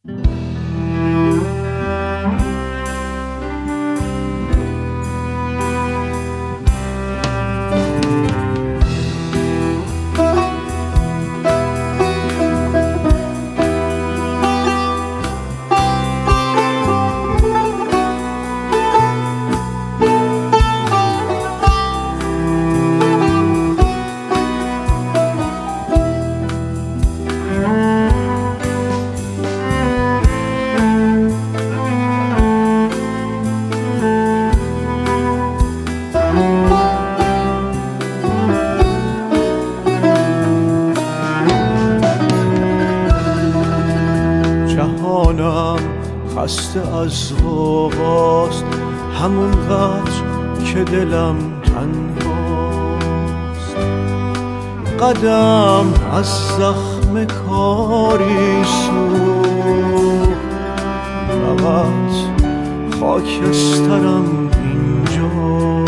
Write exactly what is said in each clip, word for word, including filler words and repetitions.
خسته از غوغاست همونقدر که دلم تنهاست، قدم از زخم کاری سوخت، فقط خاکسترم اینجا.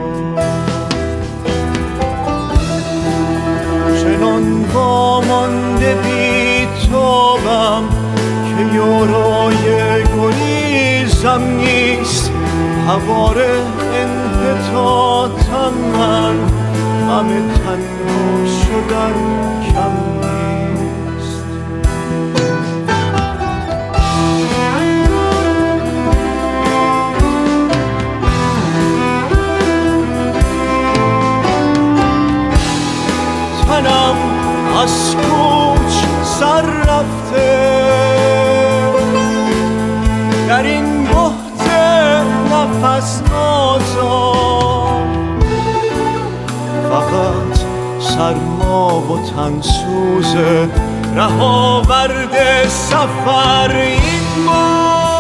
چنان وامانده بی تابم که یارای گریزم نیست، هوار انحطاطم من، غم تنها شدن کم نیست. تنم از کوچ سر رفته، در این بحت نفس آزاد، فقط سرما و تنسوز رهاورد سفر این ما.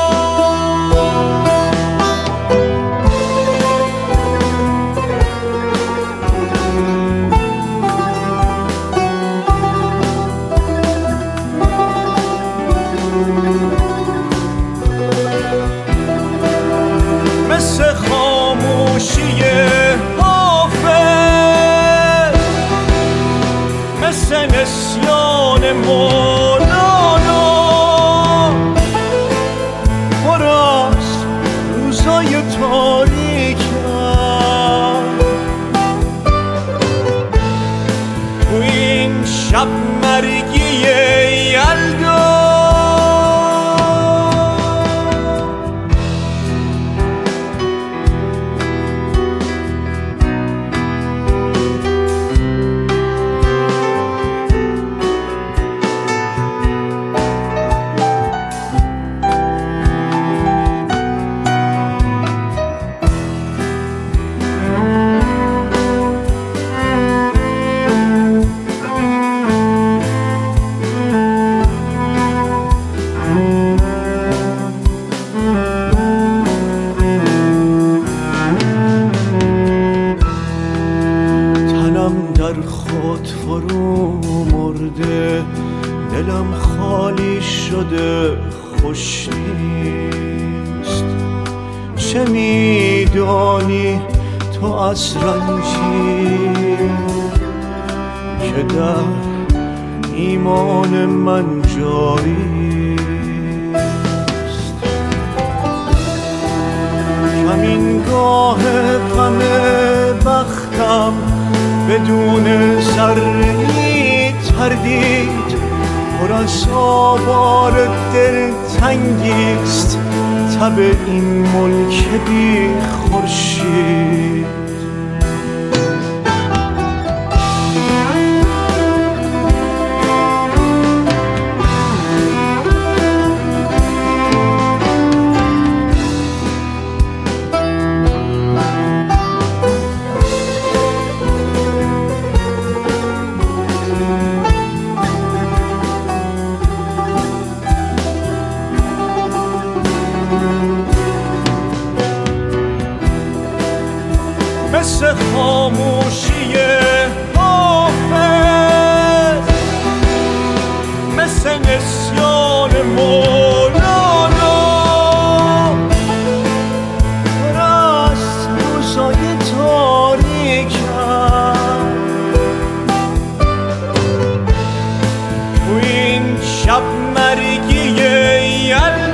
نسیان مولانا پر از روزای تاریکم، تو این شب مرگی یلدا. در خود فرو مرده، دلم خالی شده، خوش نیست. چه میدانی تو از رنجی که در ایمان من جاری است؟ کمینگاه غم بختم بدون ذره‌ای تردید، پر از آوار دلتنگیست تب این ملک بی خورشید. مثل خاموشی حافظ، مثل نسیان مولانا، پر از روزای تاریکم، تو این شب برگی یلدا